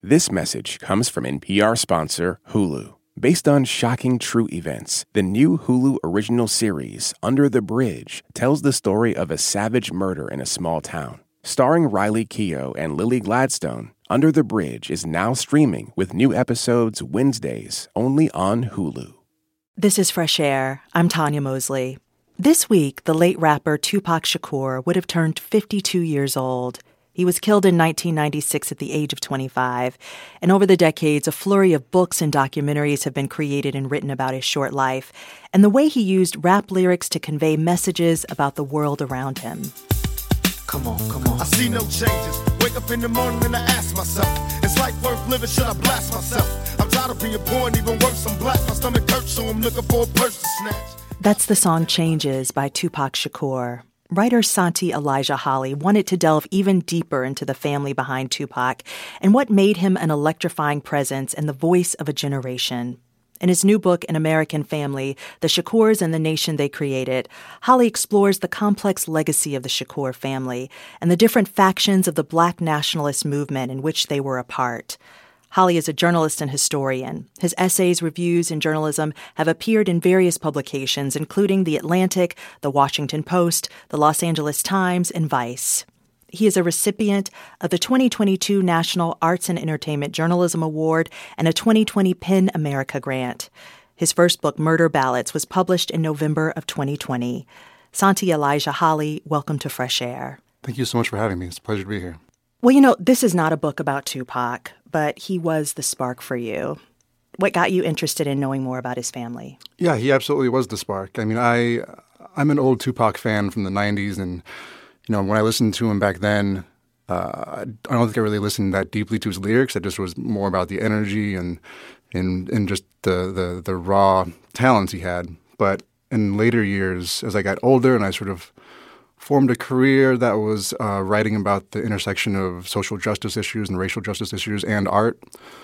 This message comes from NPR sponsor Hulu. Based on shocking true events, the new Hulu original series, Under the Bridge, tells the story of a savage murder in a small town. Starring Riley Keough and Lily Gladstone, Under the Bridge is now streaming with new episodes Wednesdays only on Hulu. This is Fresh Air. I'm Tanya Mosley. This week, the late rapper Tupac Shakur would have turned 52 years old. He was killed in 1996 at the age of 25. And over the decades, a flurry of books and documentaries have been created and written about his short life and the way he used rap lyrics to convey messages about the world around him. Come on. I see no changes. Wake up in the morning and I ask myself, is life worth living? Should I blast myself? I'm tired of being poor and even worse, I'm black. My stomach hurts, so I'm looking for a purse to snatch. That's the song Changes by Tupac Shakur. Writer Santi Elijah Holly wanted to delve even deeper into the family behind Tupac and what made him an electrifying presence and the voice of a generation. In his new book, An American Family, The Shakurs and the Nation They Created, Holly explores the complex legacy of the Shakur family and the different factions of the Black nationalist movement in which they were a part. Holly is a journalist and historian. His essays, reviews, and journalism have appeared in various publications, including The Atlantic, The Washington Post, The Los Angeles Times, and Vice. He is a recipient of the 2022 National Arts and Entertainment Journalism Award and a 2020 PEN America grant. His first book, Murder Ballads, was published in November of 2020. Santi Elijah Holly, welcome to Fresh Air. Thank you so much for having me. It's a pleasure to be here. Well, this is not a book about Tupac, but he was the spark for you. What got you interested in knowing more about his family? Yeah, he absolutely was the spark. I mean, I'm an old Tupac fan from the 90s, and when I listened to him back then, I don't think I really listened that deeply to his lyrics. It just was more about the energy and just the raw talents he had. But in later years, as I got older and I sort of formed a career that was writing about the intersection of social justice issues and racial justice issues and art,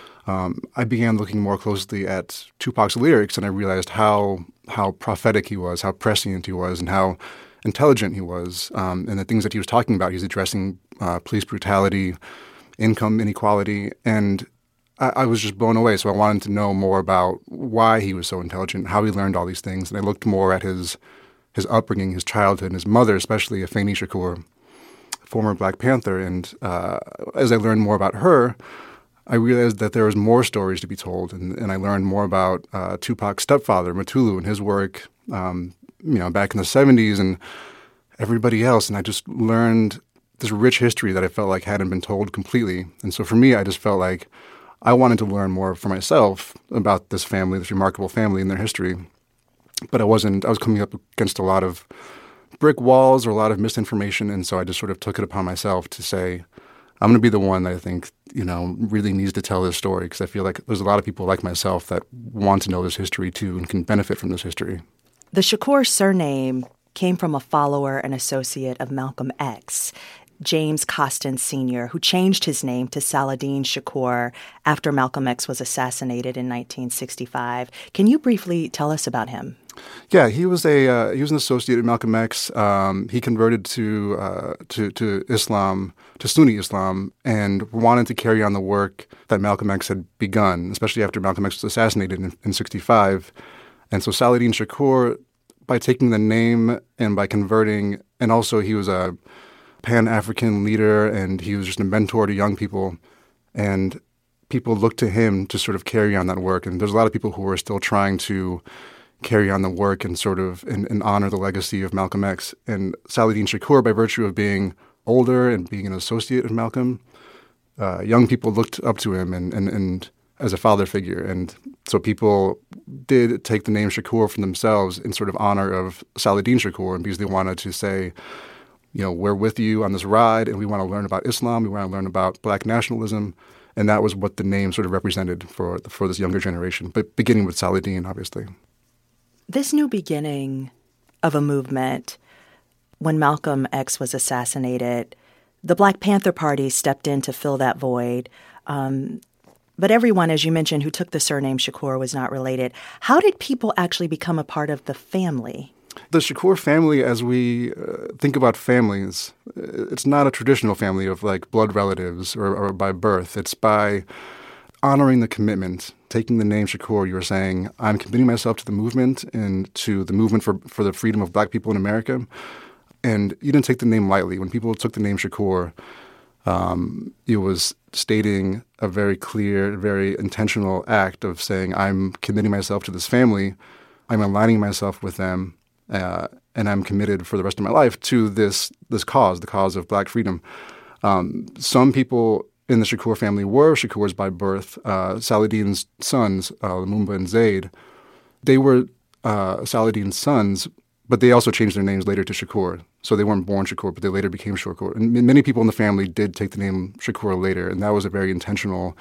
I began looking more closely at Tupac's lyrics, and I realized how prophetic he was, how prescient he was, and how intelligent he was, and the things that he was talking about. He's addressing police brutality, income inequality, and I was just blown away. So I wanted to know more about why he was so intelligent, how he learned all these things, and I looked more at his upbringing, his childhood, and his mother, especially Afeni Shakur, former Black Panther. And as I learned more about her, I realized that there was more stories to be told, and I learned more about Tupac's stepfather, Mutulu, and his work, back in the 70s, and everybody else. And I just learned this rich history that I felt like hadn't been told completely. And so for me, I just felt like I wanted to learn more for myself about this family, this remarkable family and their history. But I was coming up against a lot of brick walls or a lot of misinformation, and so I just sort of took it upon myself to say, I'm going to be the one that I think, really needs to tell this story, because I feel like there's a lot of people like myself that want to know this history too and can benefit from this history. The Shakur surname came from a follower and associate of Malcolm X, James Costin Sr., who changed his name to Saladin Shakur after Malcolm X was assassinated in 1965. Can you briefly tell us about him? Yeah, he was an associate of Malcolm X. He converted to Islam, to Sunni Islam, and wanted to carry on the work that Malcolm X had begun, especially after Malcolm X was assassinated in 65. And so Saladin Shakur, by taking the name and by converting, and also he was a Pan-African leader, and he was just a mentor to young people, and people looked to him to sort of carry on that work. And there's a lot of people who are still trying to carry on the work and sort of and honor the legacy of Malcolm X. And Saladin Shakur, by virtue of being older and being an associate of Malcolm, young people looked up to him and as a father figure. And so people did take the name Shakur for themselves in sort of honor of Saladin Shakur, and because they wanted to say, we're with you on this ride, and we want to learn about Islam, we want to learn about Black nationalism, and that was what the name sort of represented for this younger generation, but beginning with Saladin, obviously. This new beginning of a movement, when Malcolm X was assassinated, the Black Panther Party stepped in to fill that void. But everyone, as you mentioned, who took the surname Shakur was not related. How did people actually become a part of the family? The Shakur family, as we think about families, it's not a traditional family of like blood relatives or by birth. It's by honoring the commitment, taking the name Shakur. You were saying, I'm committing myself to the movement and to the movement for the freedom of black people in America. And you didn't take the name lightly. When people took the name Shakur, it was stating a very clear, very intentional act of saying, I'm committing myself to this family, I'm aligning myself with them, and I'm committed for the rest of my life to this cause, the cause of black freedom. Some people in the Shakur family were Shakurs by birth. Saladin's sons, Lumumba and Zaid, they were Saladin's sons, but they also changed their names later to Shakur. So they weren't born Shakur, but they later became Shakur. And many people in the family did take the name Shakur later, and that was a very intentional,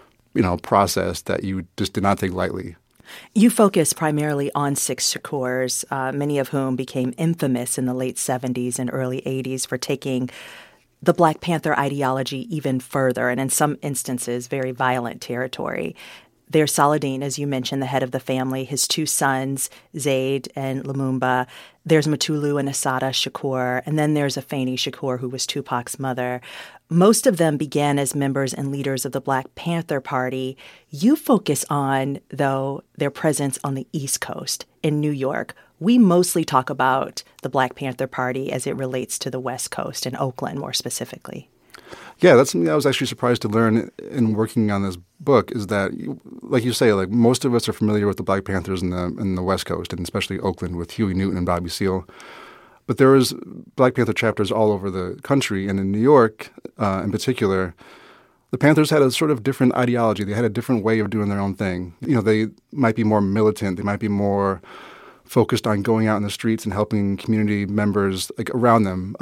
process that you just did not take lightly. You focus primarily on 6 Shakurs, many of whom became infamous in the late 70s and early 80s for taking the Black Panther ideology even further, and in some instances, very violent territory. There's Saladin, as you mentioned, the head of the family, his 2 sons, Zaid and Lumumba. There's Mutulu and Assata Shakur, and then there's Afeni Shakur, who was Tupac's mother. Most of them began as members and leaders of the Black Panther Party. You focus on, though, their presence on the East Coast, in New York. We mostly talk about the Black Panther Party as it relates to the West Coast, and Oakland more specifically. Yeah, that's something I was actually surprised to learn in working on this book, is that, like you say, like most of us are familiar with the Black Panthers in the West Coast, and especially Oakland with Huey Newton and Bobby Seale. But there was Black Panther chapters all over the country, and in New York in particular, the Panthers had a sort of different ideology. They had a different way of doing their own thing. They might be more militant. They might be more focused on going out in the streets and helping community members like around them.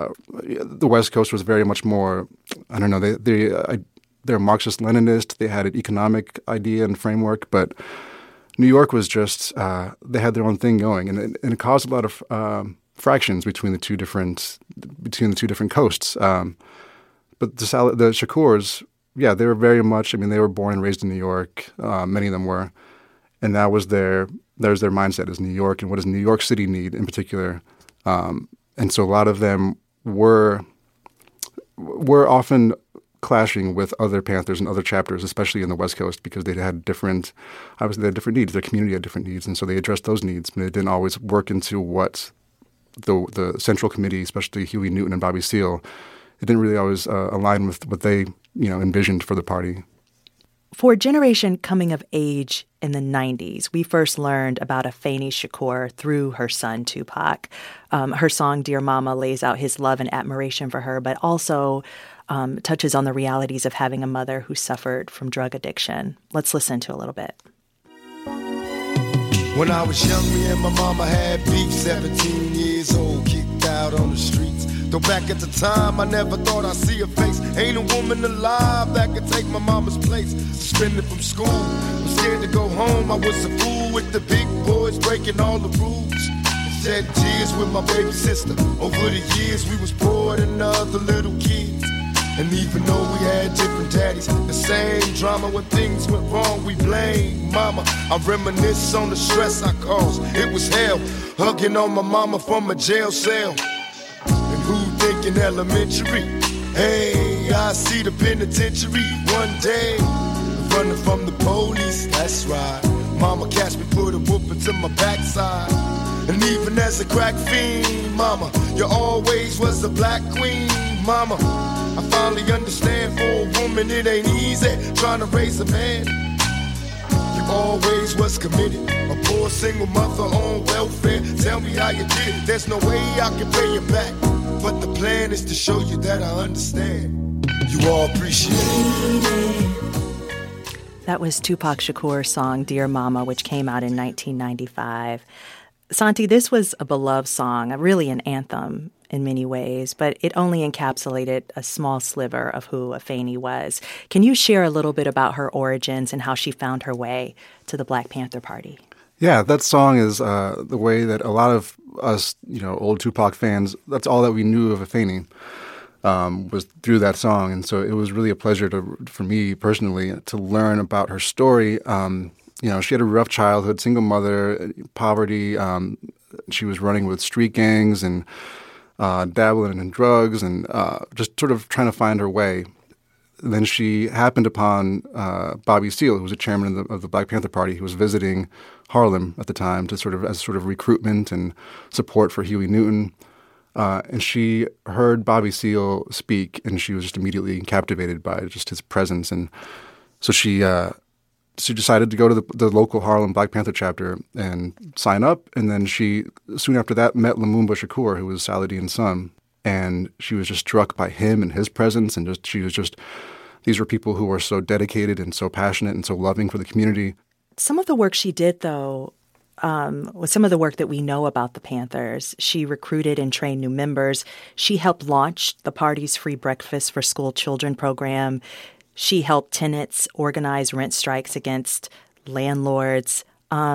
The West Coast was very much more, I don't know, they're Marxist-Leninist. They had an economic idea and framework, but New York was just, they had their own thing going, and it caused a lot of fractions between the two different coasts. But the Shakurs, yeah, they were very much, they were born and raised in New York. Many of them were. And that was their mindset, is New York, and what does New York City need in particular. And so a lot of them were often clashing with other Panthers and other chapters, especially in the West Coast, because they had different needs. Their community had different needs, and so they addressed those needs, but it didn't always work into what the Central Committee, especially Huey Newton and Bobby Seale, it didn't really always align with what they envisioned for the party. For a generation coming of age in the 90s, we first learned about Afeni Shakur through her son, Tupac. Her song, Dear Mama, lays out his love and admiration for her, but also touches on the realities of having a mother who suffered from drug addiction. Let's listen to a little bit. When I was young, me and my mama had beef, 17 years old, kicked out on the streets. Though back at the time, I never thought I'd see her face. Ain't a woman alive that could take my mama's place. Suspended from school, I'm scared to go home. I was a fool with the big boys, breaking all the rules. Shed tears with my baby sister. Over the years, we was poor than other little kids. And even though we had different daddies, the same drama when things went wrong, we blame mama. I reminisce on the stress I caused. It was hell, hugging on my mama from a jail cell. Who thinking elementary? Hey, I see the penitentiary one day. Running from the police, that's right. Mama catch me, put a whooping to my backside. And even as a crack fiend, mama, you always was a black queen, mama. I finally understand, for a woman it ain't easy trying to raise a man. You always was committed, a poor single mother on welfare. Tell me how you did it, there's no way I can pay you back. But the plan is to show you that I understand. You all appreciate it. That was Tupac Shakur's song, Dear Mama, which came out in 1995. Santi, this was a beloved song, really an anthem in many ways, but it only encapsulated a small sliver of who Afeni was. Can you share a little bit about her origins and how she found her way to the Black Panther Party? Yeah, that song is the way that a lot of us, old Tupac fans, that's all that we knew of Afeni, was through that song. And so it was really a pleasure for me personally to learn about her story. She had a rough childhood, single mother, poverty, She was running with street gangs and dabbling in drugs and just sort of trying to find her way. Then she happened upon Bobby Seale, who was a chairman of the Black Panther Party, who was visiting Harlem at the time as sort of recruitment and support for Huey Newton. And she heard Bobby Seale speak, and she was just immediately captivated by just his presence. And so she decided to go to the local Harlem Black Panther chapter and sign up. And then she, soon after that, met Lumumba Shakur, who was Saladin's son. And she was just struck by him and his presence. And these were people who were so dedicated and so passionate and so loving for the community. Some of the work she did, though, was some of the work that we know about the Panthers. She recruited and trained new members. She helped launch the party's free breakfast for school children program. She helped tenants organize rent strikes against landlords.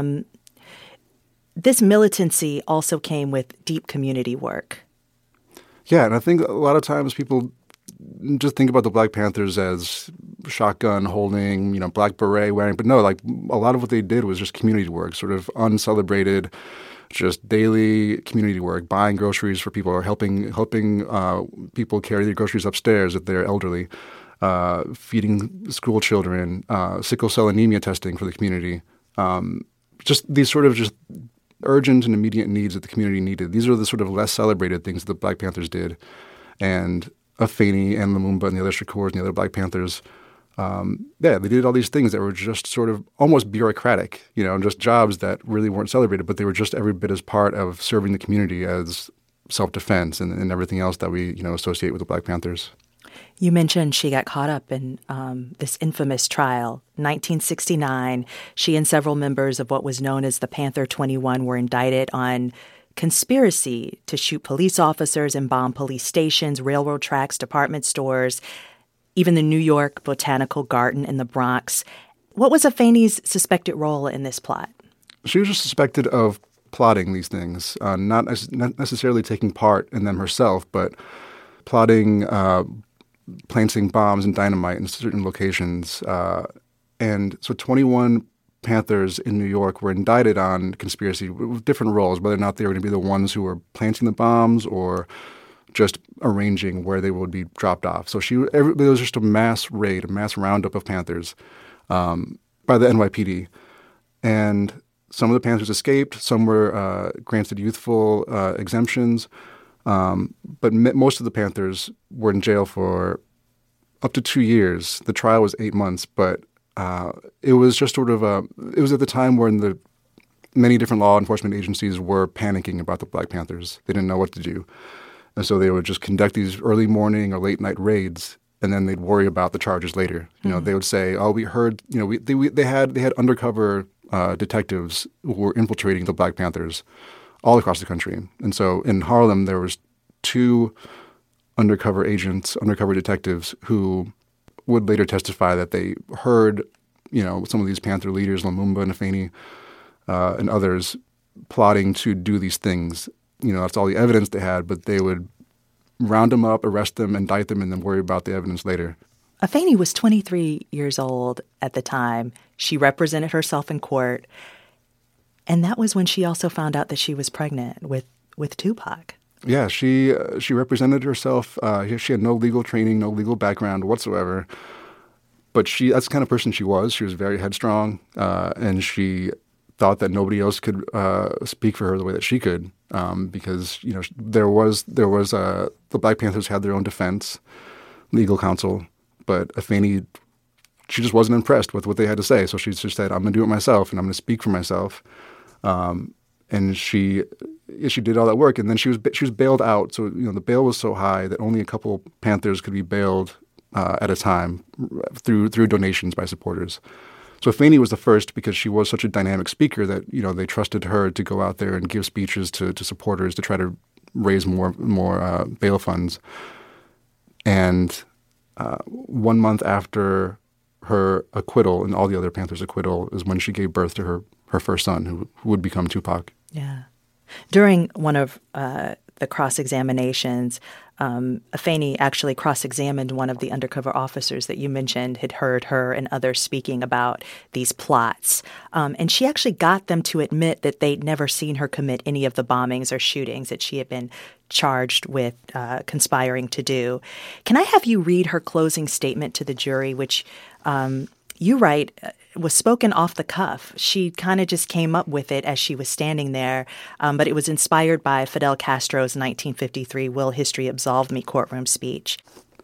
This militancy also came with deep community work. Yeah, and I think a lot of times people just think about the Black Panthers as shotgun holding, black beret wearing. But no, like a lot of what they did was just community work, sort of uncelebrated, just daily community work, buying groceries for people or helping people carry their groceries upstairs if they're elderly, feeding school children, sickle cell anemia testing for the community. Just these sort of just urgent and immediate needs that the community needed. These are the sort of less celebrated things that the Black Panthers did. And Afeni and Lumumba and the other Shakurs and the other Black Panthers, they did all these things that were just sort of almost bureaucratic, just jobs that really weren't celebrated, but they were just every bit as part of serving the community as self-defense and everything else that we, associate with the Black Panthers. You mentioned she got caught up in this infamous trial. 1969, she and several members of what was known as the Panther 21 were indicted on conspiracy to shoot police officers and bomb police stations, railroad tracks, department stores, even the New York Botanical Garden in the Bronx. What was Afeni's suspected role in this plot? She was just suspected of plotting these things, not necessarily taking part in them herself, but plotting, planting bombs and dynamite in certain locations. And so 21 Panthers in New York were indicted on conspiracy with different roles, whether or not they were going to be the ones who were planting the bombs or just arranging where they would be dropped off. So there was just a mass raid, a mass roundup of Panthers by the NYPD. And some of the Panthers escaped. Some were granted youthful exemptions. But most of the Panthers were in jail for up to 2 years. The trial was 8 months, but it was just sort of it was at the time when the many different law enforcement agencies were panicking about the Black Panthers. They didn't know what to do. And so they would just conduct these early morning or late night raids, and then they'd worry about the charges later. They would say, "Oh, we heard." They had undercover detectives who were infiltrating the Black Panthers all across the country. And so in Harlem, there was 2 undercover agents, undercover detectives who would later testify that they heard, some of these Panther leaders, Lumumba and Afeni, and others, plotting to do these things. That's all the evidence they had, but they would round them up, arrest them, indict them, and then worry about the evidence later. Afeni was 23 years old at the time. She represented herself in court. And that was when she also found out that she was pregnant with Tupac. Yeah, she represented herself. She had no legal training, no legal background whatsoever. But that's the kind of person she was. She was very headstrong, and she thought that nobody else could speak for her the way that she could, because there was the Black Panthers had their own defense, legal counsel, but Afeni, she just wasn't impressed with what they had to say. So she just said, "I'm going to do it myself, and I'm going to speak for myself." And she did all that work, and then she was bailed out. So the bail was so high that only a couple Panthers could be bailed at a time through donations by supporters. So Afeni was the first because she was such a dynamic speaker that they trusted her to go out there and give speeches to supporters to try to raise more bail funds. And 1 month after her acquittal and all the other Panthers' acquittal is when she gave birth to her first son, who would become Tupac. Yeah. During one of the cross-examinations, Afeni actually cross-examined one of the undercover officers that you mentioned, had heard her and others speaking about these plots. And she actually got them to admit that they'd never seen her commit any of the bombings or shootings that she had been charged with conspiring to do. Can I have you read her closing statement to the jury, which you write was spoken off the cuff. She kind of just came up with it as she was standing there, but it was inspired by Fidel Castro's 1953 Will History Absolve Me courtroom speech.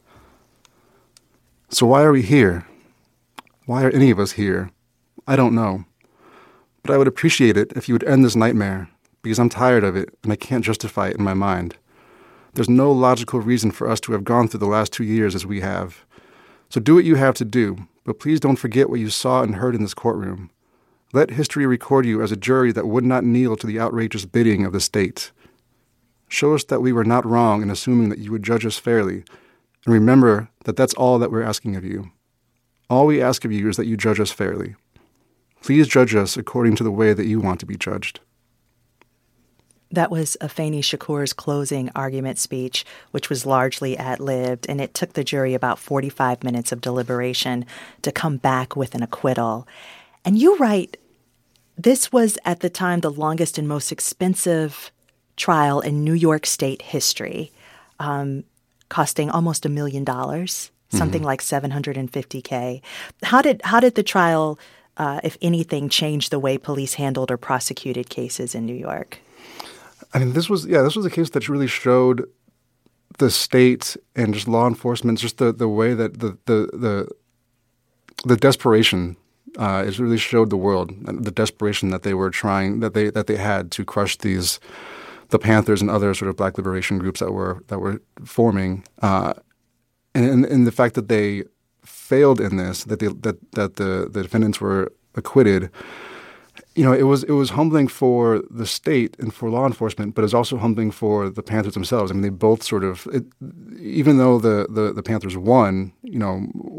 So why are we here? Why are any of us here? I don't know. But I would appreciate it if you would end this nightmare, because I'm tired of it and I can't justify it in my mind. There's no logical reason for us to have gone through the last 2 years as we have. So do what you have to do, but please don't forget what you saw and heard in this courtroom. Let history record you as a jury that would not kneel to the outrageous bidding of the state. Show us that we were not wrong in assuming that you would judge us fairly, and remember that that's all that we're asking of you. All we ask of you is that you judge us fairly. Please judge us according to the way that you want to be judged. That was Afeni Shakur's closing argument speech, which was largely ad-libbed, and it took the jury about 45 minutes of deliberation to come back with an acquittal. And you write, this was at the time the longest and most expensive trial in New York State history, costing almost $1 million, something like $750K. How did the trial, if anything, change the way police handled or prosecuted cases in New York? I mean, this was a case that really showed the state and just law enforcement, just the way that the desperation it really showed the world the desperation that they were trying that they had to crush the Panthers and other sort of Black liberation groups that were forming, and the fact that they failed in this, that the defendants were acquitted. You know, it was humbling for the state and for law enforcement, but it was also humbling for the Panthers themselves. I mean, they both sort of, even though the Panthers won, you know,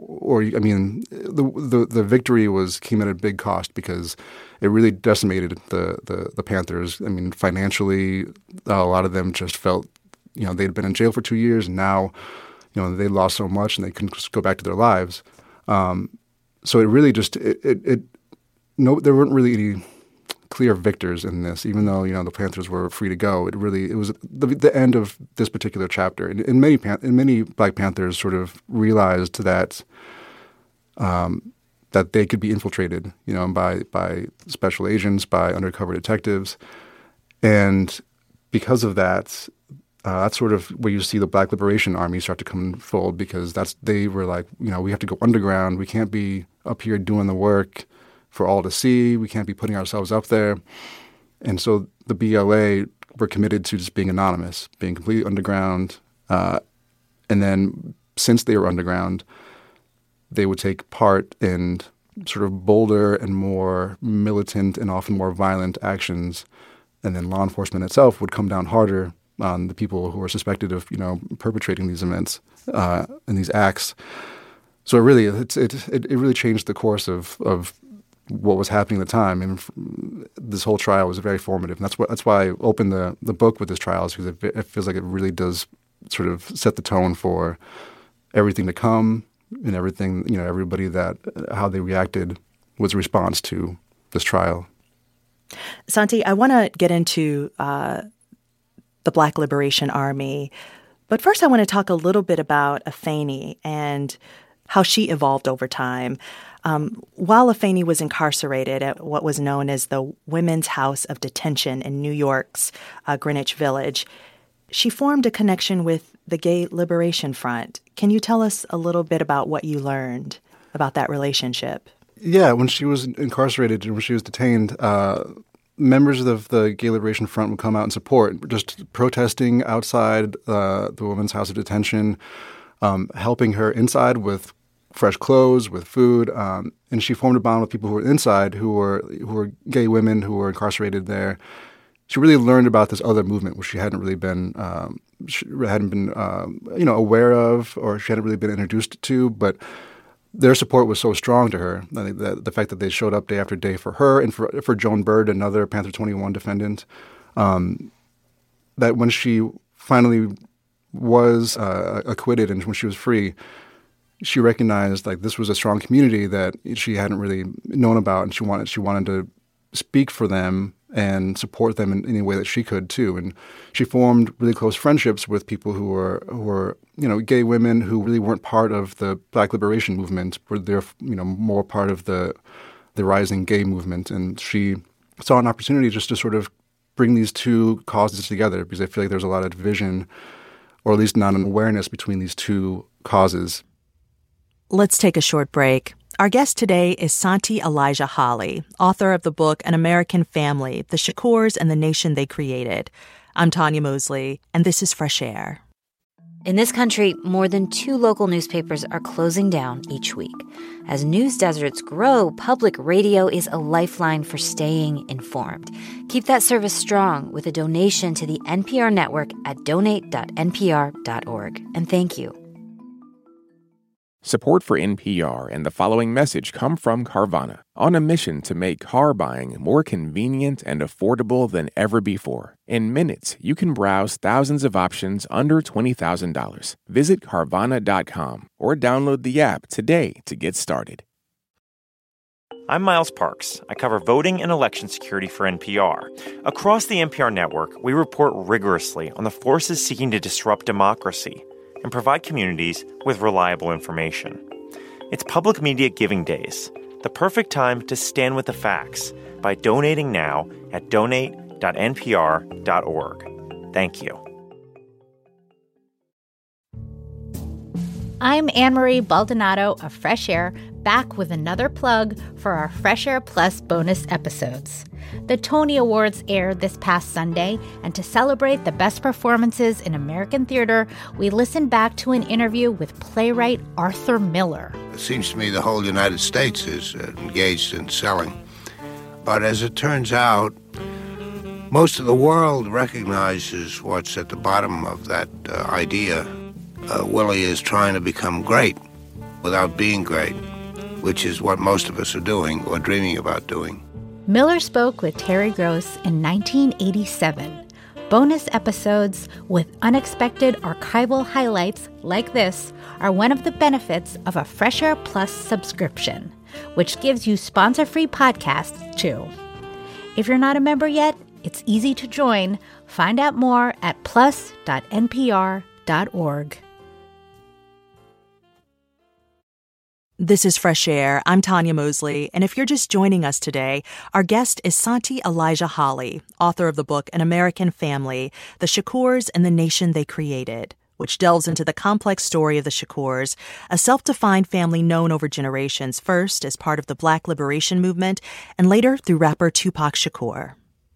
the victory came at a big cost because it really decimated the Panthers. I mean, financially, a lot of them just felt, you know, they'd been in jail for 2 years, and now, you know, they lost so much and they couldn't just go back to their lives. So it really just there weren't really any clear victors in this, even though, you know, the Panthers were free to go. It was the end of this particular chapter. And many Black Panthers sort of realized that that they could be infiltrated, you know, by special agents, by undercover detectives, and because of that, that's sort of where you see the Black Liberation Army start to come in fold, because they were like, you know, we have to go underground. We can't be up here doing the work for all to see. We can't be putting ourselves up there. And so the BLA were committed to just being anonymous, being completely underground. And then since they were underground, they would take part in sort of bolder and more militant and often more violent actions. And then law enforcement itself would come down harder on the people who were suspected of, you know, perpetrating these events and these acts. So it really changed the course of what was happening at the time. And this whole trial was very formative. And that's why I opened the book with this trial, is because it feels like it really does sort of set the tone for everything to come, and everything, you know, everybody how they reacted was a response to this trial. Santi, I want to get into the Black Liberation Army, but first I want to talk a little bit about Afeni and how she evolved over time. While Afeni was incarcerated at what was known as the Women's House of Detention in New York's Greenwich Village, she formed a connection with the Gay Liberation Front. Can you tell us a little bit about what you learned about that relationship? Yeah, when she was incarcerated and when she was detained, members of the Gay Liberation Front would come out and support, just protesting outside the Women's House of Detention, helping her inside with fresh clothes, with food, and she formed a bond with people who were inside, who were gay women who were incarcerated there. She really learned about this other movement, which she hadn't really been, aware of, or she hadn't really been introduced to. But their support was so strong to her. I think the fact that they showed up day after day for her and for Joan Bird, another Panther 21 defendant, that when she finally was acquitted and when she was free, she recognized like this was a strong community that she hadn't really known about, and she wanted to speak for them and support them in any way that she could too. And she formed really close friendships with people who were gay women who really weren't part of the Black liberation movement, but they're more part of the rising gay movement. And she saw an opportunity just to sort of bring these two causes together, because I feel like there's a lot of division, or at least not an awareness between these two causes. Let's take a short break. Our guest today is Santi Elijah Holly, author of the book An American Family, The Shakurs and the Nation They Created. I'm Tanya Mosley, and this is Fresh Air. In this country, more than 2 local newspapers are closing down each week. As news deserts grow, public radio is a lifeline for staying informed. Keep that service strong with a donation to the NPR network at donate.npr.org. And thank you. Support for NPR and the following message come from Carvana, on a mission to make car buying more convenient and affordable than ever before. In minutes, you can browse thousands of options under $20,000. Visit Carvana.com or download the app today to get started. I'm Miles Parks. I cover voting and election security for NPR. Across the NPR network, we report rigorously on the forces seeking to disrupt democracy and provide communities with reliable information. It's Public Media Giving Days, the perfect time to stand with the facts by donating now at donate.npr.org. Thank you. I'm Anne-Marie Baldonado of Fresh Air, back with another plug for our Fresh Air Plus bonus episodes. The Tony Awards aired this past Sunday, and to celebrate the best performances in American theater, we listened back to an interview with playwright Arthur Miller. It seems to me the whole United States is engaged in selling. But as it turns out, most of the world recognizes what's at the bottom of that idea. Willie is trying to become great without being great, which is what most of us are doing or dreaming about doing. Miller spoke with Terry Gross in 1987. Bonus episodes with unexpected archival highlights like this are one of the benefits of a Fresh Air Plus subscription, which gives you sponsor-free podcasts too. If you're not a member yet, it's easy to join. Find out more at plus.npr.org. This is Fresh Air. I'm Tanya Mosley, and if you're just joining us today, our guest is Santi Elijah Holly, author of the book An American Family, The Shakurs and the Nation They Created, which delves into the complex story of the Shakurs, a self-defined family known over generations, first as part of the Black liberation movement, and later through rapper Tupac Shakur.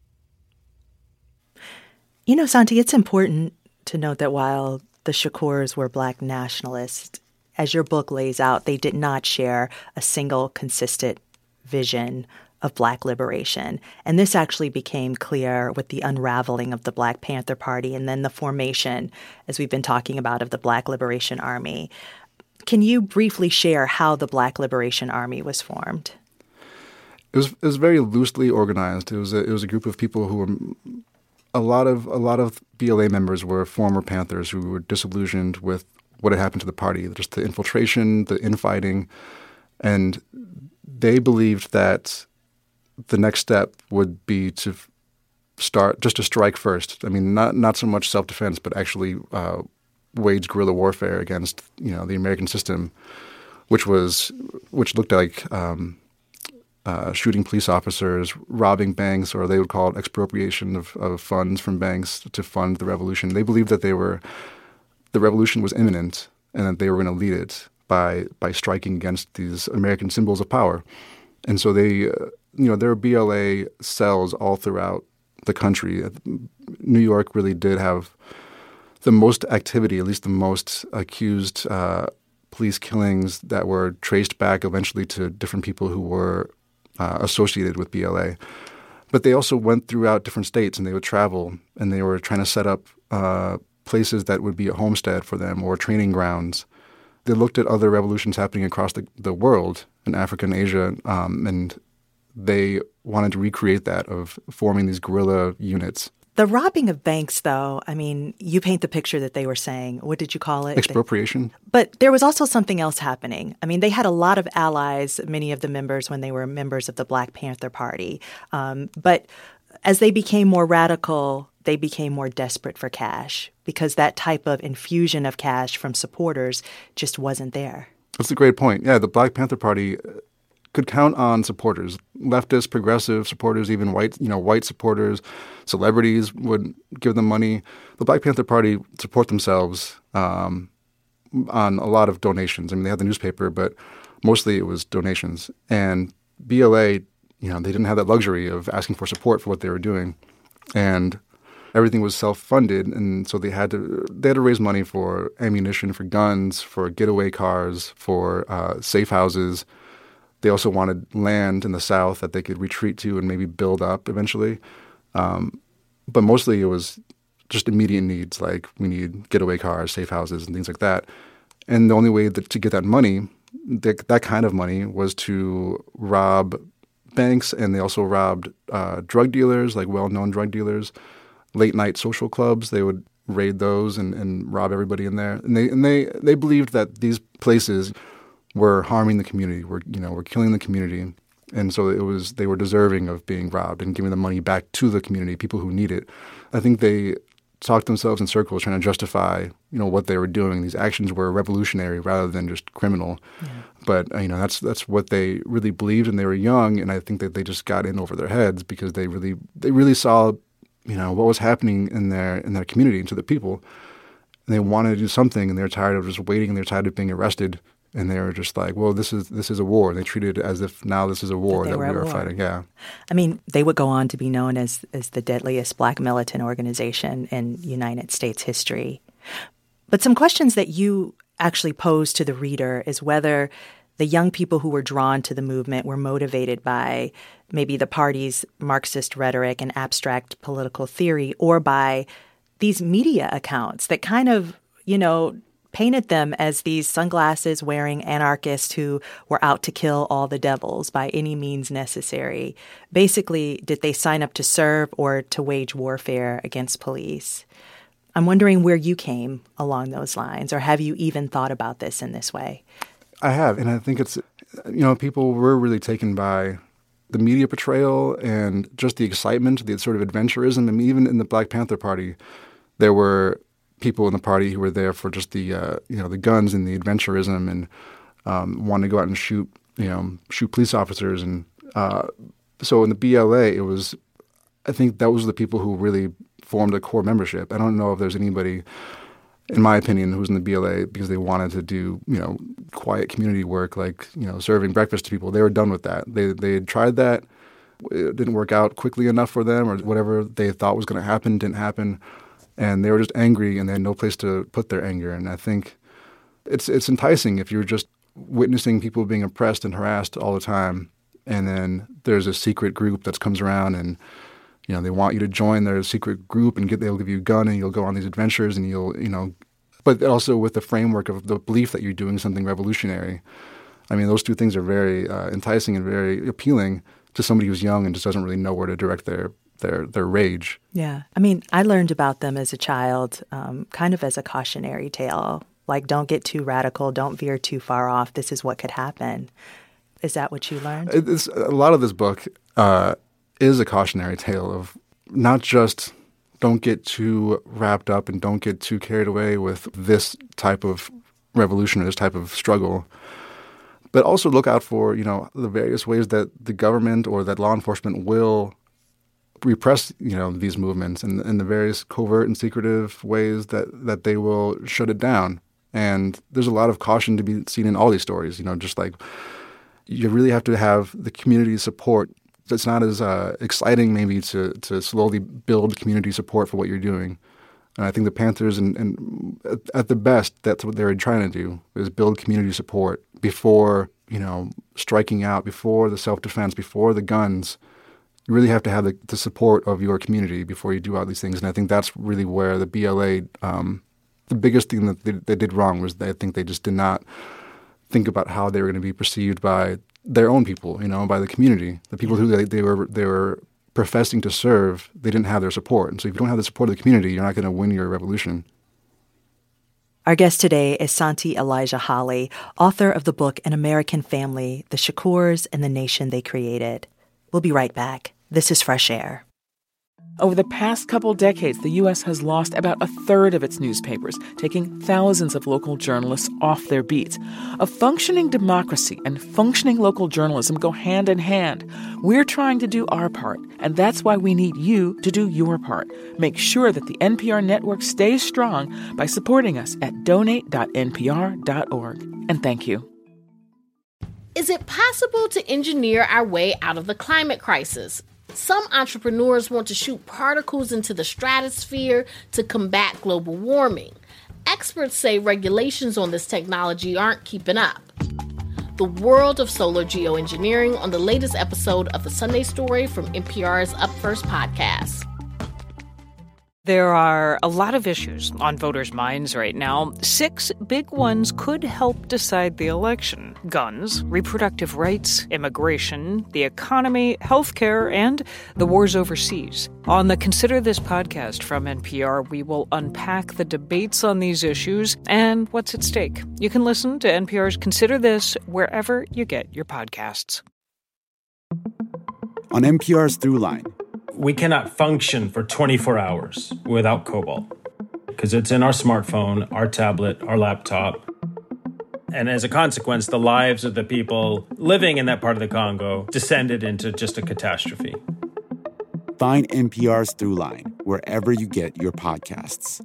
You know, Santi, it's important to note that while the Shakurs were Black nationalists, as your book lays out, they did not share a single consistent vision of Black liberation. And this actually became clear with the unraveling of the Black Panther Party and then the formation, as we've been talking about, of the Black Liberation Army. Can you briefly share how the Black Liberation Army was formed? It was very loosely organized. It was a group of people who were a lot of BLA members were former Panthers who were disillusioned with what had happened to the party, just the infiltration, the infighting. And they believed that the next step would be to strike first. I mean, not so much self-defense, but actually wage guerrilla warfare against, the American system, which looked like shooting police officers, robbing banks, or they would call it expropriation of funds from banks to fund the revolution. They believed that the revolution was imminent and that they were going to lead it by striking against these American symbols of power. And so they, there are BLA cells all throughout the country. New York really did have the most activity, at least the most accused police killings that were traced back eventually to different people who were associated with BLA. But they also went throughout different states, and they would travel, and they were trying to set up places that would be a homestead for them or training grounds. They looked at other revolutions happening across the world in Africa and Asia, and they wanted to recreate that of forming these guerrilla units. The robbing of banks, though, I mean, you paint the picture that they were saying. What did you call it? Expropriation. But there was also something else happening. I mean, they had a lot of allies, many of the members, when they were members of the Black Panther Party. But as they became more radical, they became more desperate for cash because that type of infusion of cash from supporters just wasn't there. That's a great point. Yeah, the Black Panther Party could count on supporters, leftist, progressive supporters, even white supporters. Celebrities would give them money. The Black Panther Party support themselves on a lot of donations. I mean, they had the newspaper, but mostly it was donations. And BLA, they didn't have that luxury of asking for support for what they were doing, and everything was self-funded. And so they had to raise money for ammunition, for guns, for getaway cars, for safe houses. They also wanted land in the South that they could retreat to and maybe build up eventually. But mostly it was just immediate needs, like we need getaway cars, safe houses, and things like that. And the only way to get that money, that kind of money, was to rob banks, and they also robbed drug dealers, like well-known drug dealers, late-night social clubs. They would raid those and rob everybody in there. And they believed that these places were harming the community, were killing the community, and so they were deserving of being robbed and giving the money back to the community, people who need it. I think they talked themselves in circles trying to justify, what they were doing. These actions were revolutionary rather than just criminal. Yeah. But that's what they really believed, and they were young, and I think that they just got in over their heads because they really saw, what was happening in their community and to the people, and they wanted to do something, and they're tired of just waiting, and they're tired of being arrested. And they were just like, well, this is a war. And they treated it as if now this is a war that we are fighting. Yeah. I mean, they would go on to be known as the deadliest Black militant organization in United States history. But some questions that you actually pose to the reader is whether the young people who were drawn to the movement were motivated by maybe the party's Marxist rhetoric and abstract political theory, or by these media accounts that kind of, painted them as these sunglasses-wearing anarchists who were out to kill all the devils by any means necessary. Basically, did they sign up to serve or to wage warfare against police? I'm wondering where you came along those lines, or have you even thought about this in this way? I have, and I think it's, people were really taken by the media portrayal and just the excitement, the sort of adventurism. I mean, even in the Black Panther Party, there were people in the party who were there for just the the guns and the adventurism and wanted to go out and shoot police officers. And so in the BLA, I think that was the people who really formed a core membership. I don't know if there's anybody, in my opinion, who's in the BLA because they wanted to do quiet community work, like serving breakfast to people. They were done with that. They had tried that. It didn't work out quickly enough for them, or whatever they thought was going to happen didn't happen. And they were just angry, and they had no place to put their anger. And I think it's enticing if you're just witnessing people being oppressed and harassed all the time, and then there's a secret group that comes around, and they want you to join their secret group, and they'll give you a gun, and you'll go on these adventures, and but also with the framework of the belief that you're doing something revolutionary. I mean, those two things are very enticing and very appealing to somebody who's young and just doesn't really know where to direct their rage. Yeah. I mean, I learned about them as a child, kind of as a cautionary tale. Like, don't get too radical, don't veer too far off. This is what could happen. Is that what you learned? A lot of this book is a cautionary tale of not just don't get too wrapped up and don't get too carried away with this type of revolution or this type of struggle, but also look out for, the various ways that the government or that law enforcement will repress, these movements and the various covert and secretive ways that they will shut it down. And there's a lot of caution to be seen in all these stories, just like you really have to have the community support. It's not as exciting maybe to slowly build community support for what you're doing. And I think the Panthers, and at the best, that's what they're trying to do, is build community support before, striking out, before the self-defense, before the guns. You really have to have the support of your community before you do all these things. And I think that's really where the BLA, the biggest thing that they did wrong was I think they just did not think about how they were going to be perceived by their own people, by the community, the people who they were professing to serve, they didn't have their support. And so if you don't have the support of the community, you're not going to win your revolution. Our guest today is Santi Elijah Holly, author of the book An American Family, The Shakurs and the Nation They Created. We'll be right back. This is Fresh Air. Over the past couple decades, the U.S. has lost about a third of its newspapers, taking thousands of local journalists off their beats. A functioning democracy and functioning local journalism go hand in hand. We're trying to do our part, and that's why we need you to do your part. Make sure that the NPR network stays strong by supporting us at donate.npr.org. And thank you. Is it possible to engineer our way out of the climate crisis? Some entrepreneurs want to shoot particles into the stratosphere to combat global warming. Experts say regulations on this technology aren't keeping up. The world of solar geoengineering on the latest episode of The Sunday Story from NPR's Up First podcast. There are a lot of issues on voters' minds right now. 6 big ones could help decide the election: guns, reproductive rights, immigration, the economy, healthcare, and the wars overseas. On the Consider This podcast from NPR, we will unpack the debates on these issues and what's at stake. You can listen to NPR's Consider This wherever you get your podcasts. On NPR's Throughline, we cannot function for 24 hours without cobalt because it's in our smartphone, our tablet, our laptop. And as a consequence, the lives of the people living in that part of the Congo descended into just a catastrophe. Find NPR's Throughline wherever you get your podcasts.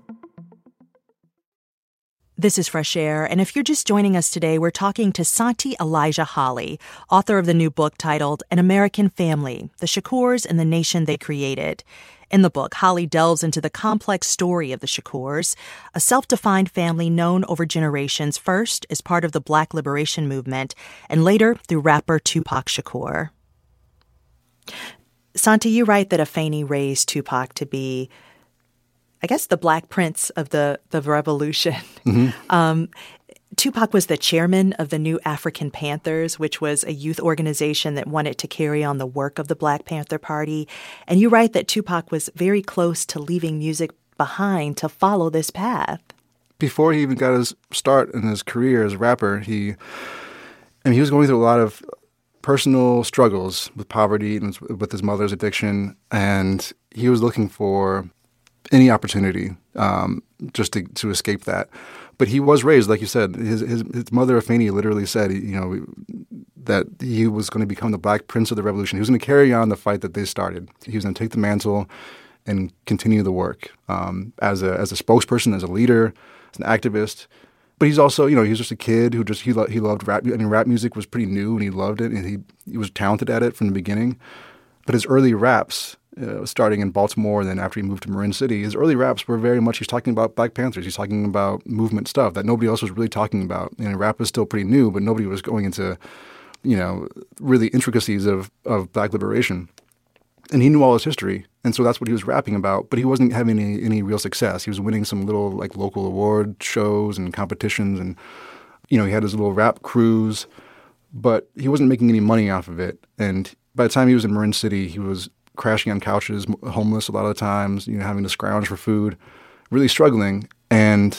This is Fresh Air, and if you're just joining us today, we're talking to Santi Elijah Holly, author of the new book titled An American Family, The Shakurs and the Nation They Created. In the book, Holly delves into the complex story of the Shakurs, a self-defined family known over generations, first as part of the Black Liberation Movement, and later through rapper Tupac Shakur. Santi, you write that Afeni raised Tupac to be, I guess, the Black Prince of the revolution. Mm-hmm. Tupac was the chairman of the New African Panthers, which was a youth organization that wanted to carry on the work of the Black Panther Party. And you write that Tupac was very close to leaving music behind to follow this path. Before he even got his start in his career as a rapper, he was going through a lot of personal struggles with poverty and with his mother's addiction, and he was looking for any opportunity just to escape that. But he was raised, like you said, his mother, Afeni, literally said, that he was going to become the Black Prince of the Revolution. He was going to carry on the fight that they started. He was going to take the mantle and continue the work as a spokesperson, as a leader, as an activist. But he's also, he was just a kid who he loved rap. I mean, rap music was pretty new, and he loved it, and he was talented at it from the beginning. But his early raps, starting in Baltimore, and then after he moved to Marin City, his early raps were very much, he's talking about Black Panthers. He's talking about movement stuff that nobody else was really talking about. Rap was still pretty new, but nobody was going into, really intricacies of Black liberation. And he knew all his history, and so that's what he was rapping about. But he wasn't having any real success. He was winning some little local award shows and competitions, and he had his little rap crews, but he wasn't making any money off of it. And by the time he was in Marin City, he was crashing on couches, homeless a lot of the times, having to scrounge for food, really struggling. And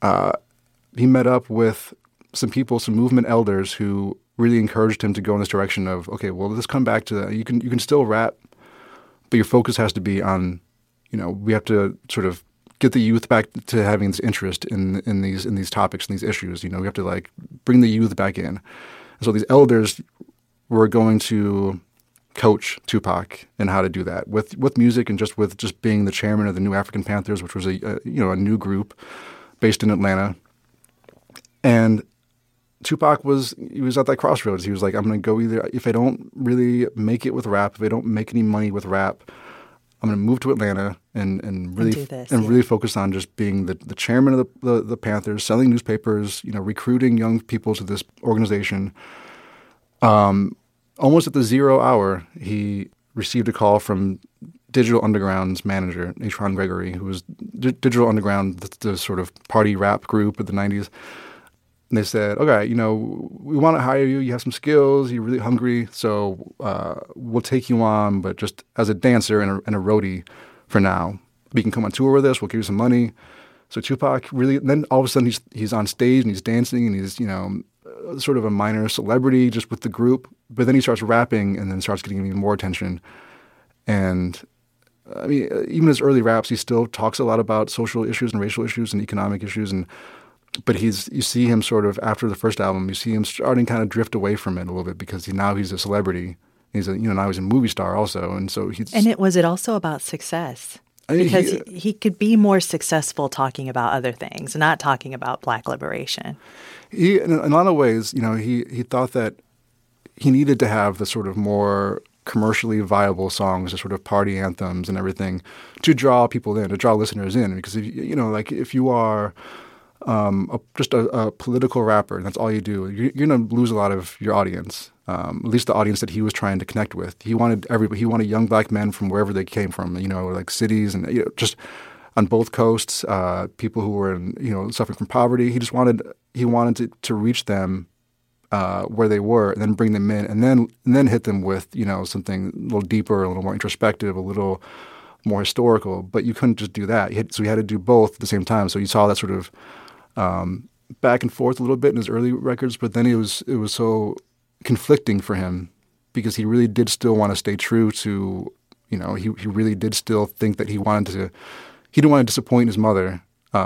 he met up with some people, some movement elders who really encouraged him to go in this direction of, okay, well, let's come back to that. You can still rap, but your focus has to be on, we have to sort of get the youth back to having this interest in these topics and these issues. We have to bring the youth back in. And so these elders were going to coach Tupac in how to do that with music and just being the chairman of the New African Panthers, which was a new group based in Atlanta. And Tupac was at that crossroads. He was like, I'm going to go either, if I don't really make it with rap, if I don't make any money with rap, I'm going to move to Atlanta and really focus on just being the chairman of the Panthers, selling newspapers, recruiting young people to this organization. Almost at the 0 hour, he received a call from Digital Underground's manager, Atron Gregory, who was Digital Underground, the sort of party rap group of the 90s. And they said, okay, we want to hire you. You have some skills. You're really hungry. So we'll take you on, but just as a dancer and a roadie for now. You can come on tour with us. We'll give you some money. So Tupac really, then all of a sudden he's on stage and he's dancing and he's, sort of a minor celebrity just with the group. But then he starts rapping and then starts getting even more attention. And I mean, even his early raps, he still talks a lot about social issues and racial issues and economic issues. But you see him sort of, after the first album, you see him starting kind of drift away from it a little bit because now he's a celebrity. Now he's a movie star also. And so was it also about success? Because he could be more successful talking about other things, not talking about Black liberation. In a lot of ways, he thought that he needed to have the sort of more commercially viable songs, the sort of party anthems and everything, to draw people in, to draw listeners in. Because if you are just a political rapper and that's all you do, you're going to lose a lot of your audience. At least the audience that he was trying to connect with. He wanted everybody. He wanted young Black men from wherever they came from, like cities and just on both coasts, people who were suffering from poverty. He wanted to reach them where they were, and then bring them in, and then hit them with something a little deeper, a little more introspective, a little more historical. But you couldn't just do that. So he had to do both at the same time. So you saw that sort of back and forth a little bit in his early records, but then it was so conflicting for him because he really did still want to stay true to, he really did still think that he didn't want to disappoint his mother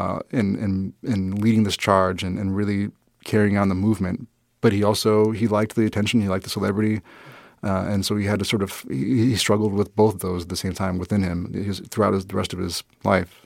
in leading this charge and really carrying on the movement. But he liked the attention, he liked the celebrity, and so he had to sort of, he struggled with both of those at the same time within him throughout the rest of his life.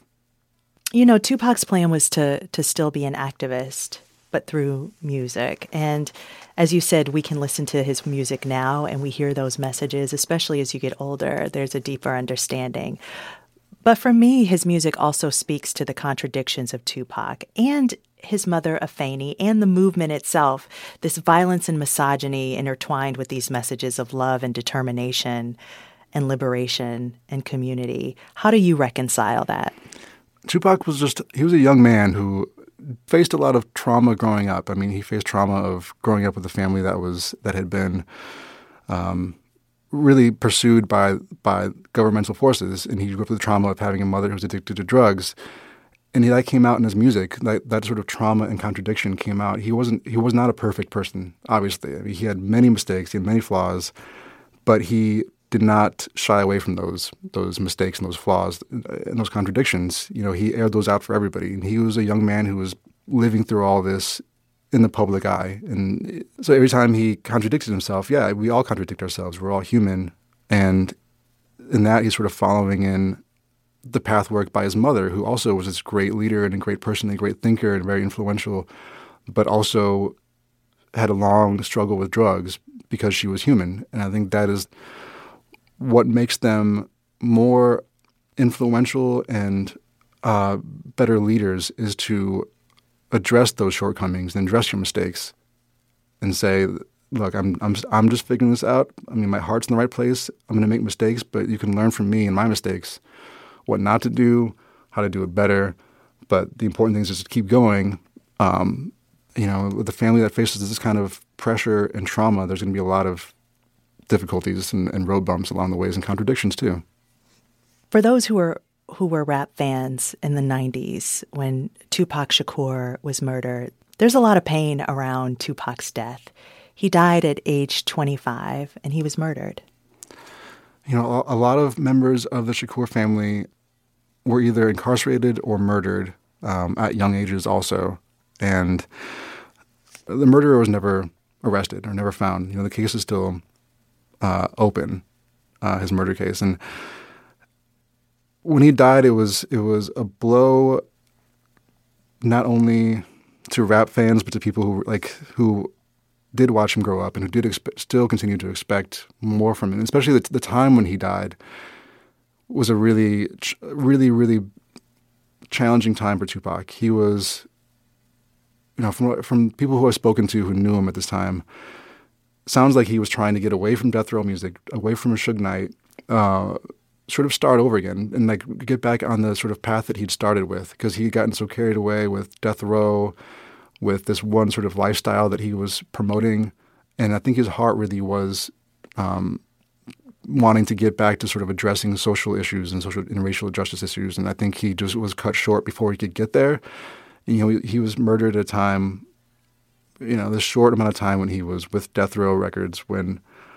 Tupac's plan was to still be an activist, but through music. And as you said, we can listen to his music now and we hear those messages, especially as you get older. There's a deeper understanding. But for me, his music also speaks to the contradictions of Tupac and his mother, Afeni, and the movement itself, this violence and misogyny intertwined with these messages of love and determination and liberation and community. How do you reconcile that? Tupac he was a young man who faced a lot of trauma growing up. I mean, he faced trauma of growing up with a family that had been really pursued by governmental forces, and he grew up with the trauma of having a mother who was addicted to drugs. And that came out in his music. That sort of trauma and contradiction came out. He was not a perfect person, obviously. I mean, he had many mistakes, he had many flaws, but he did not shy away from those mistakes and those flaws and those contradictions. He aired those out for everybody. And he was a young man who was living through all this in the public eye. And so every time he contradicted himself, we all contradict ourselves. We're all human. And in that, he's sort of following in the path worked by his mother, who also was this great leader and a great person, a great thinker and very influential, but also had a long struggle with drugs because she was human. And I think that is what makes them more influential and better leaders, is to address those shortcomings and address your mistakes and say, look, I'm just figuring this out. I mean, my heart's in the right place. I'm going to make mistakes, but you can learn from me and my mistakes what not to do, how to do it better. But the important thing is just to keep going. With a family that faces this kind of pressure and trauma, there's going to be a lot of difficulties and road bumps along the ways and contradictions too. For those who were rap fans in the 90s when Tupac Shakur was murdered, there's a lot of pain around Tupac's death. He died at age 25 and he was murdered. A lot of members of the Shakur family were either incarcerated or murdered at young ages also. And the murderer was never arrested or never found. The case is still open, his murder case. And when he died, it was a blow not only to rap fans, but to people who did watch him grow up and who did still continue to expect more from him. And especially the time when he died was a really, really, really challenging time for Tupac. He was, from people who I've spoken to who knew him at this time, sounds like he was trying to get away from death row music, away from Suge Knight, sort of start over again and get back on the sort of path that he'd started with, because he'd gotten so carried away with death row, with this one sort of lifestyle that he was promoting. And I think his heart really was wanting to get back to sort of addressing social issues and social and racial justice issues. And I think he just was cut short before he could get there. You know, he was murdered at a time, you know, this short amount of time when he was with Death Row Records, when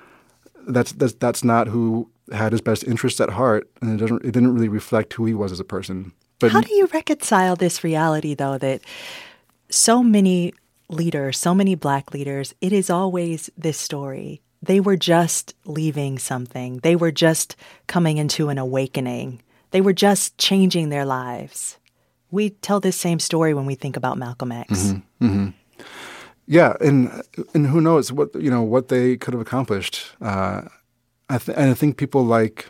that's not who had his best interests at heart, and it didn't really reflect who he was as a person. But how do you reconcile this reality, though, that so many leaders, so many Black leaders, it is always this story. They were just leaving something. They were just coming into an awakening. They were just changing their lives. We tell this same story when we think about Malcolm X. Mm-hmm, mm-hmm. Yeah, and who knows what they could have accomplished. And I think people like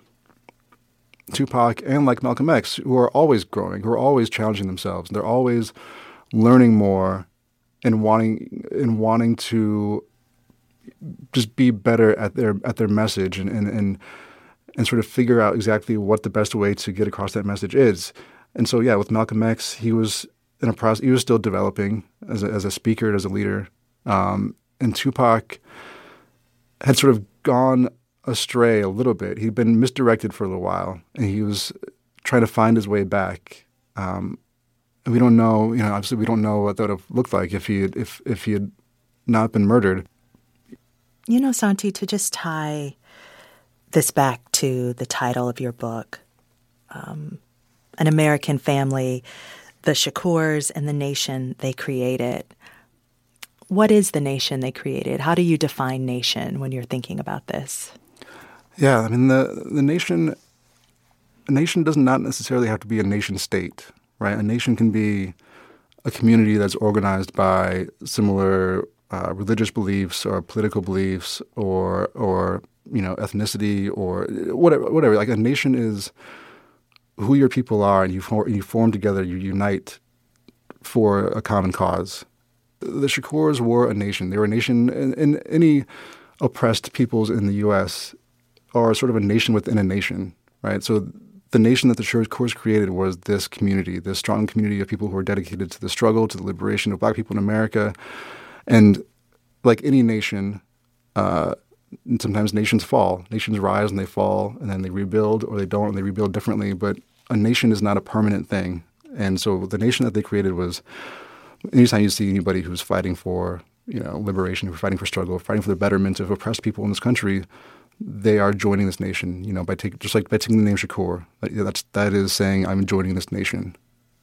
Tupac and like Malcolm X, who are always growing, who are always challenging themselves, they're always learning more and wanting to just be better at their message and sort of figure out exactly what the best way to get across that message is. And so, yeah, with Malcolm X, he was in a process. He was still developing as a speaker, as a leader. And Tupac had sort of gone astray a little bit. He'd been misdirected for a little while, and he was trying to find his way back. And we don't know, obviously we don't know what that would have looked like if he had not been murdered. You know, Santi, to just tie this back to the title of your book, An American Family, the Shakurs and the nation they created. What is the nation they created? How do you define nation when you're thinking about this? Yeah, I mean, a nation does not necessarily have to be a nation state, right? A nation can be a community that's organized by similar religious beliefs or political beliefs or ethnicity or whatever. Like, a nation is who your people are, and you form together, you unite for a common cause. The Shakurs were a nation. They were a nation, and any oppressed peoples in the U.S. are sort of a nation within a nation, right? So the nation that the Shakurs created was this community, this strong community of people who were dedicated to the struggle, to the liberation of Black people in America. And like any nation, sometimes nations fall. Nations rise and they fall, and then they rebuild, or they don't, and they rebuild differently. But a nation is not a permanent thing. And so the nation that they created was, anytime you see anybody who's fighting for, liberation, who's fighting for struggle, fighting for the betterment of oppressed people in this country, they are joining this nation, by taking the name Shakur. That is saying, I'm joining this nation.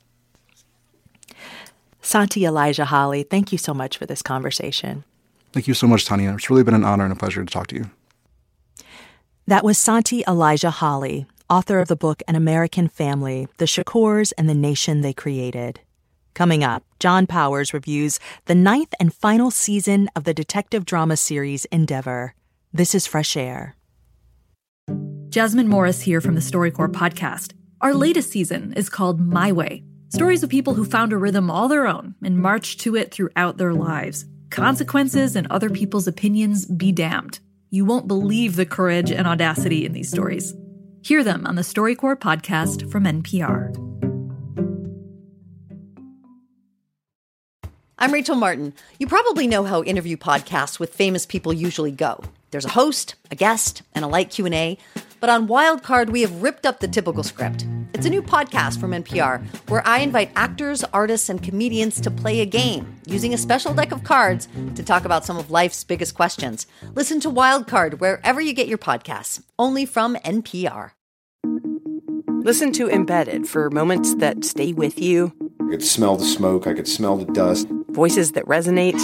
Santi Elijah Holly, thank you so much for this conversation. Thank you so much, Tanya. It's really been an honor and a pleasure to talk to you. That was Santi Elijah Holly, author of the book An American Family, The Shakurs and the Nation They Created. Coming up, John Powers reviews the 9th and final season of the detective drama series Endeavor. This is Fresh Air. Jasmine Morris here from the StoryCorps podcast. Our latest season is called My Way. Stories of people who found a rhythm all their own and marched to it throughout their lives. Consequences and other people's opinions be damned. You won't believe the courage and audacity in these stories. Hear them on the StoryCorps podcast from NPR. I'm Rachel Martin. You probably know how interview podcasts with famous people usually go. There's a host, a guest, and a light Q&A. But on Wildcard, we have ripped up the typical script. It's a new podcast from NPR where I invite actors, artists, and comedians to play a game using a special deck of cards to talk about some of life's biggest questions. Listen to Wildcard wherever you get your podcasts, only from NPR. Listen to Embedded for moments that stay with you. I could smell the smoke. I could smell the dust. Voices that resonate.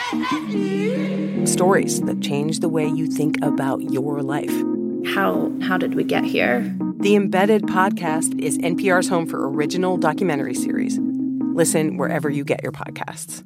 Stories that change the way you think about your life. How did we get here? The Embedded podcast is NPR's home for original documentary series. Listen wherever you get your podcasts.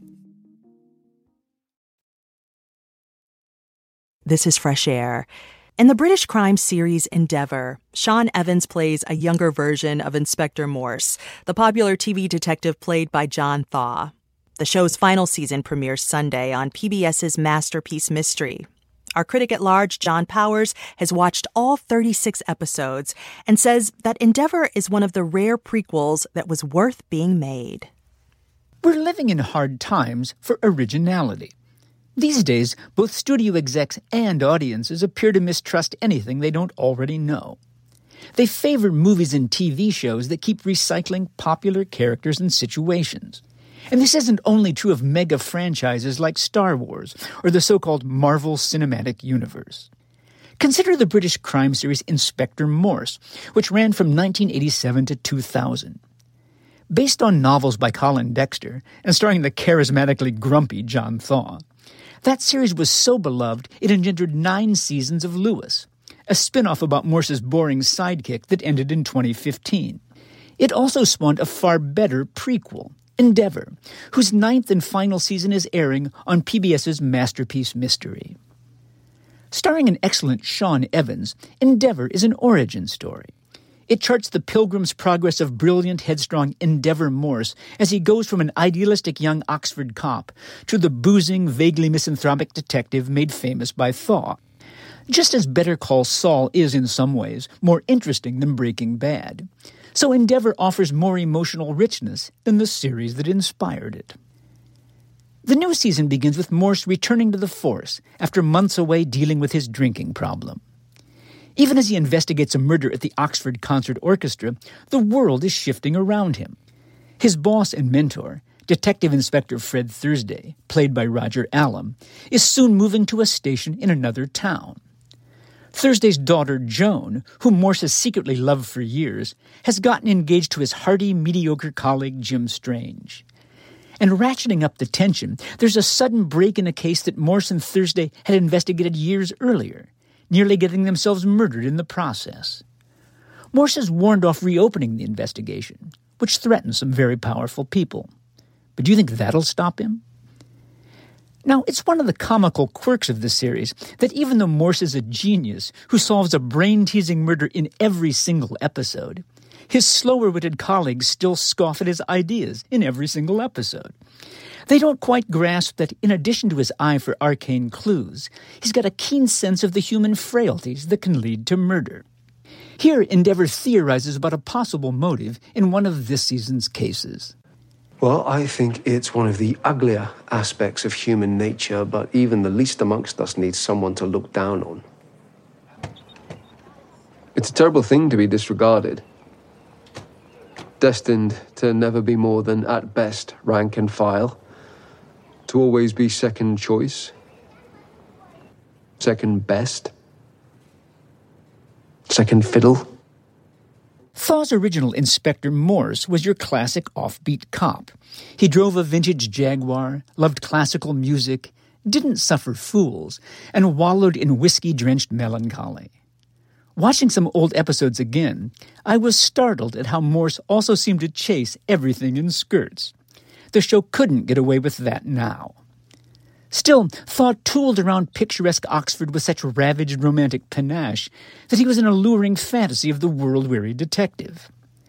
This is Fresh Air. In the British crime series Endeavor, Sean Evans plays a younger version of Inspector Morse, the popular TV detective played by John Thaw. The show's final season premieres Sunday on PBS's Masterpiece Mystery. Our critic at large, John Powers, has watched all 36 episodes and says that Endeavor is one of the rare prequels that was worth being made. We're living in hard times for originality. These days, both studio execs and audiences appear to mistrust anything they don't already know. They favor movies and TV shows that keep recycling popular characters and situations. And this isn't only true of mega franchises like Star Wars or the so-called Marvel Cinematic Universe. Consider the British crime series Inspector Morse, which ran from 1987 to 2000. Based on novels by Colin Dexter and starring the charismatically grumpy John Thaw, that series was so beloved it engendered 9 seasons of Lewis, a spin-off about Morse's boring sidekick that ended in 2015. It also spawned a far better prequel, Endeavour, whose 9th and final season is airing on PBS's Masterpiece Mystery. Starring an excellent Sean Evans, Endeavour is an origin story. It charts the pilgrim's progress of brilliant, headstrong Endeavour Morse as he goes from an idealistic young Oxford cop to the boozing, vaguely misanthropic detective made famous by Thaw. Just as Better Call Saul is, in some ways, more interesting than Breaking Bad, so Endeavour offers more emotional richness than the series that inspired it. The new season begins with Morse returning to the force after months away dealing with his drinking problem. Even as he investigates a murder at the Oxford Concert Orchestra, the world is shifting around him. His boss and mentor, Detective Inspector Fred Thursday, played by Roger Allam, is soon moving to a station in another town. Thursday's daughter, Joan, whom Morse has secretly loved for years, has gotten engaged to his hearty, mediocre colleague, Jim Strange. And ratcheting up the tension, there's a sudden break in a case that Morse and Thursday had investigated years earlier, nearly getting themselves murdered in the process. Morse has warned off reopening the investigation, which threatens some very powerful people. But do you think that'll stop him? Now, it's one of the comical quirks of the series that even though Morse is a genius who solves a brain-teasing murder in every single episode, his slower-witted colleagues still scoff at his ideas in every single episode. They don't quite grasp that in addition to his eye for arcane clues, he's got a keen sense of the human frailties that can lead to murder. Here, Endeavour theorizes about a possible motive in one of this season's cases. Well, I think it's one of the uglier aspects of human nature, but even the least amongst us needs someone to look down on. It's a terrible thing to be disregarded. Destined to never be more than, at best, rank and file. To always be second choice. Second best. Second fiddle. Thaw's original Inspector Morse was your classic offbeat cop. He drove a vintage Jaguar, loved classical music, didn't suffer fools, and wallowed in whiskey-drenched melancholy. Watching some old episodes again, I was startled at how Morse also seemed to chase everything in skirts. The show couldn't get away with that now. Still, Thaw tooled around picturesque Oxford with such ravaged romantic panache that he was an alluring fantasy of the world-weary detective.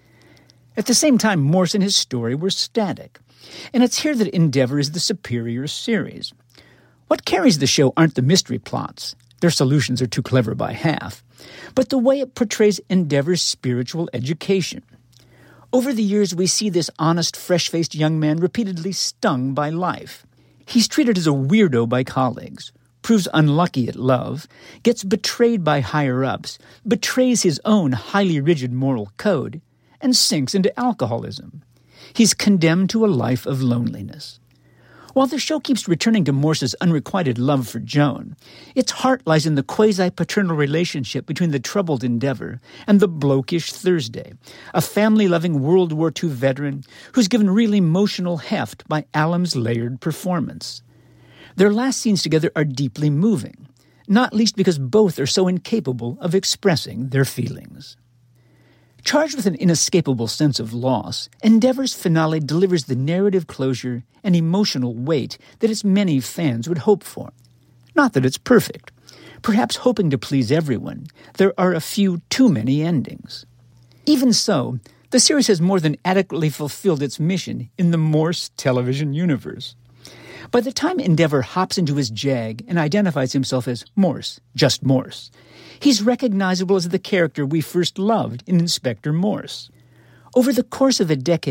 At the same time, Morse and his story were static, and it's here that Endeavour is the superior series. What carries the show aren't the mystery plots. Their solutions are too clever by half, but the way it portrays Endeavour's spiritual education. Over the years, we see this honest, fresh-faced young man repeatedly stung by life. He's treated as a weirdo by colleagues, proves unlucky at love, gets betrayed by higher-ups, betrays his own highly rigid moral code, and sinks into alcoholism. He's condemned to a life of loneliness. While the show keeps returning to Morse's unrequited love for Joan, its heart lies in the quasi-paternal relationship between the troubled Endeavour and the blokish Thursday, a family-loving World War II veteran who's given real emotional heft by Allam's layered performance. Their last scenes together are deeply moving, not least because both are so incapable of expressing their feelings. Charged with an inescapable sense of loss, Endeavour's finale delivers the narrative closure and emotional weight that its many fans would hope for. Not that it's perfect. Perhaps hoping to please everyone, there are a few too many endings. Even so, the series has more than adequately fulfilled its mission in the Morse television universe. By the time Endeavour hops into his Jag and identifies himself as Morse, just Morse, he's recognizable as the character we first loved in Inspector Morse. Over the course of a decade,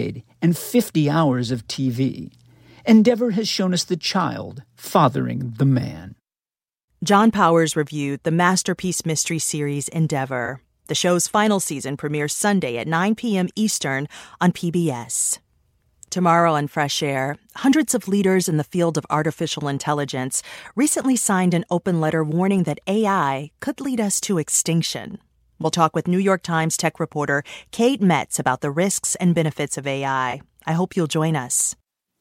and 50 hours of TV. Endeavor has shown us the child fathering the man. John Powers reviewed the masterpiece mystery series Endeavor. The show's final season premieres Sunday at 9 p.m. Eastern on PBS. Tomorrow on Fresh Air, hundreds of leaders in the field of artificial intelligence recently signed an open letter warning that AI could lead us to extinction. We'll talk with New York Times tech reporter Kate Metz about the risks and benefits of AI. I hope you'll join us.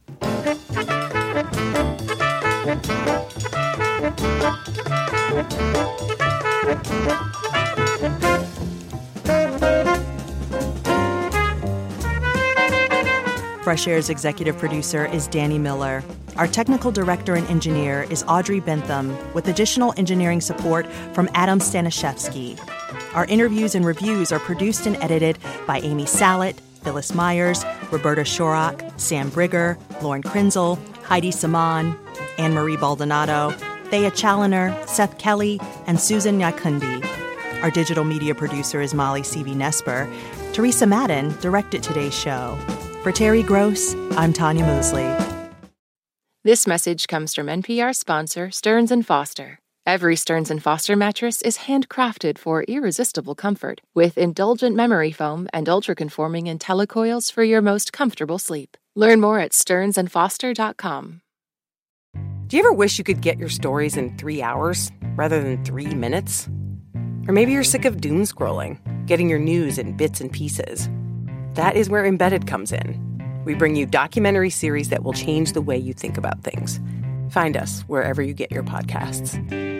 Fresh Air's executive producer is Danny Miller. Our technical director and engineer is Audrey Bentham, with additional engineering support from Adam Staniszewski. Our interviews and reviews are produced and edited by Amy Sallet, Phyllis Myers, Roberta Shorrock, Sam Brigger, Lauren Krenzel, Heidi Saman, Anne-Marie Baldonado, Thea Challoner, Seth Kelly, and Susan Nyakundi. Our digital media producer is Molly C.V. Teresa Madden directed today's show. For Terry Gross, I'm Tanya Mosley. This message comes from NPR sponsor Stearns & Foster. Every Stearns & Foster mattress is handcrafted for irresistible comfort, with indulgent memory foam and ultra-conforming IntelliCoils for your most comfortable sleep. Learn more at stearnsandfoster.com. Do you ever wish you could get your stories in 3 hours rather than 3 minutes? Or maybe you're sick of doom scrolling, getting your news in bits and pieces. That is where Embedded comes in. We bring you documentary series that will change the way you think about things. Find us wherever you get your podcasts.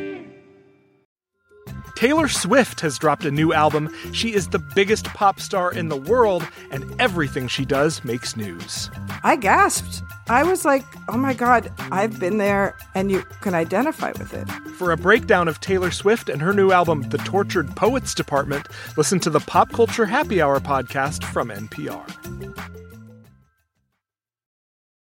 Taylor Swift has dropped a new album. She is the biggest pop star in the world, and everything she does makes news. I gasped. I was like, oh my God, I've been there, and you can identify with it. For a breakdown of Taylor Swift and her new album, The Tortured Poets Department, listen to the Pop Culture Happy Hour podcast from NPR.